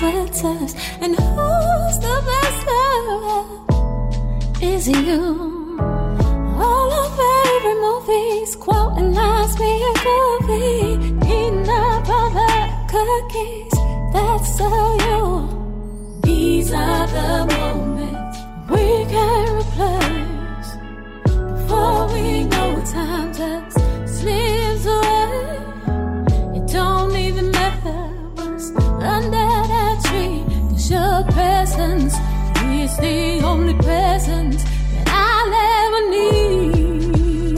sweaters. And who's the best lover? Is you. All our favorite movies, quoting lines me a goofy, eating up all the cookies. That's so you. These are the moments we can't replace. Before we know time just slips away. It don't even matter what's under that tree, 'cause your presence is the only presence that I'll ever need.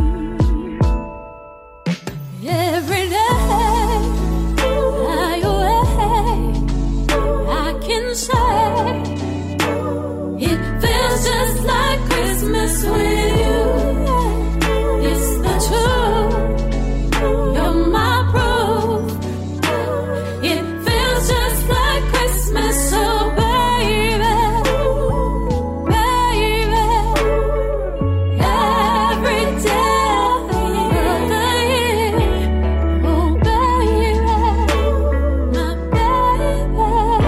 Every day I awake, I can say it feels just like Christmas with you. It's the truth. You're my proof. It feels just like Christmas, so baby, baby, every day of the year, oh baby, my baby,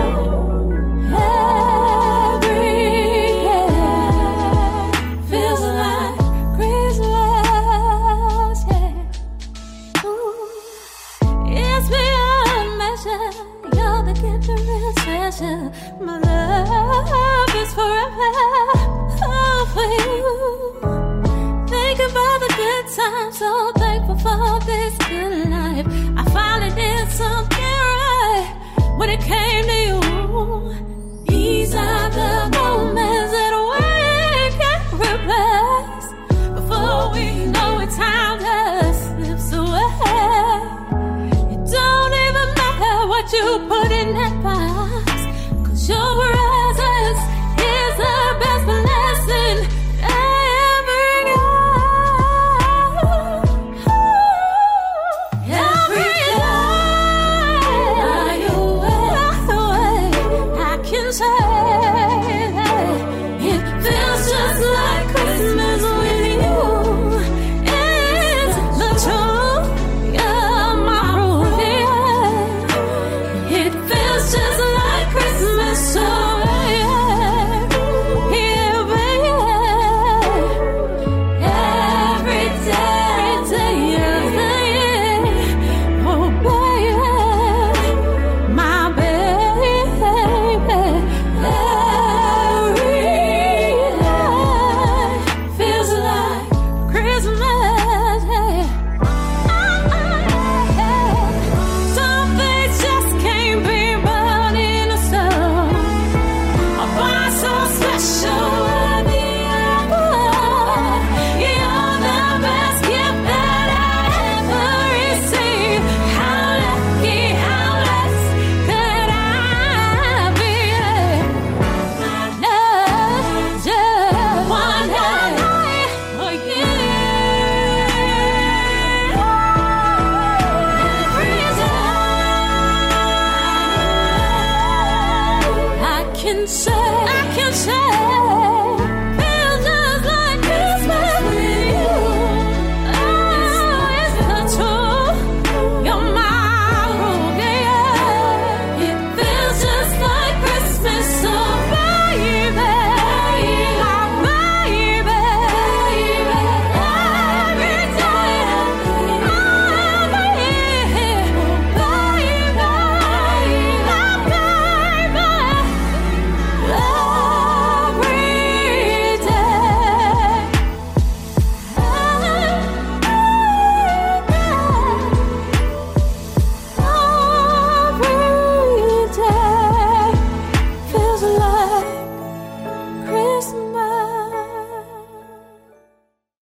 every year feels like Christmas, yeah. Ooh. It's beyond measure. You're the gift of real treasure. My love is forever. Oh, for you. Think about the good times. So thankful for this good life. I finally did something right when it came to